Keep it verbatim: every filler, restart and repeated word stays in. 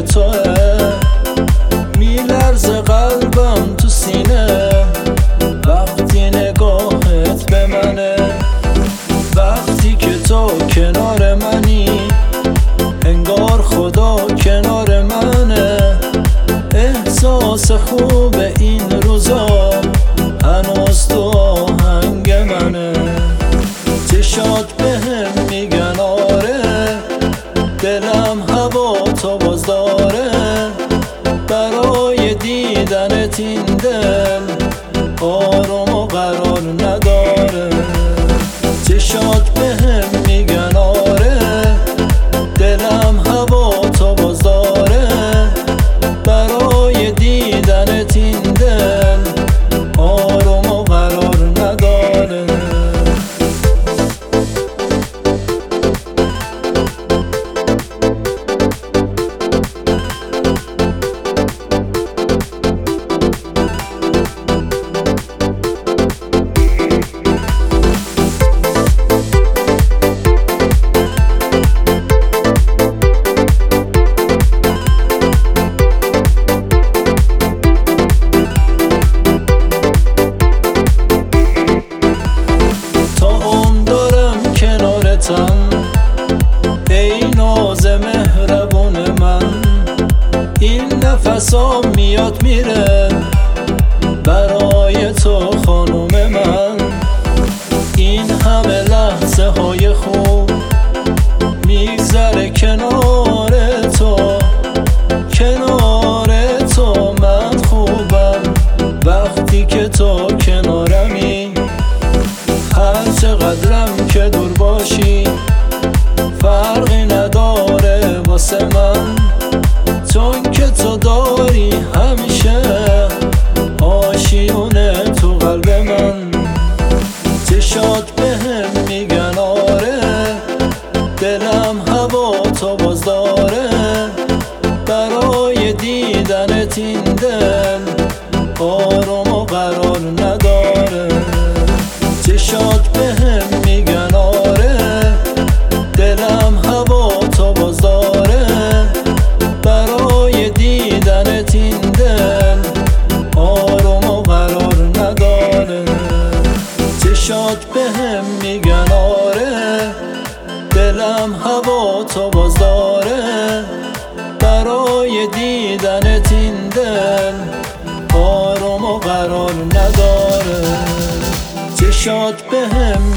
توه، میلرزه قلبم تو سینه وقتی نگاهت به منه. وقتی که تو کنار منی انگار خدا کنار منه. احساس خوب این روزا هنوز تو آهنگ منه. چشات بهم میگن آره، دلم هوا تو باز داره. برای دیدنت این دل آروم و قرار نداره. چشات بهم میگن آره، دلم هوا تو باز داره. برای دیدنت این دل آروم و قرار نداره. ای ناز مهربون من، این نفسام میاد میره برای تو خانوم من. این همه لحظه های خوب میگذره کنار تو، کنار تو من خوبم وقتی که تو کنارمی. هر چقدرم که دور باشی فرقی نداره واسه من، چون که تو داری همیشه آشیونه تو قلب من. چشات بهم میگن آره، دلم هوا تو باز داره. برای دیدنت این دل آروم و قرار نداره. چشات بهم میگن آره، دلم هوا تو باز داره. برای دیدنت این دل آروم و قرار نداره. چشات بهم میگن آره، دلم هوا تو باز داره. برای دیدنت این دل آروم و قرار نداره. چشات بهم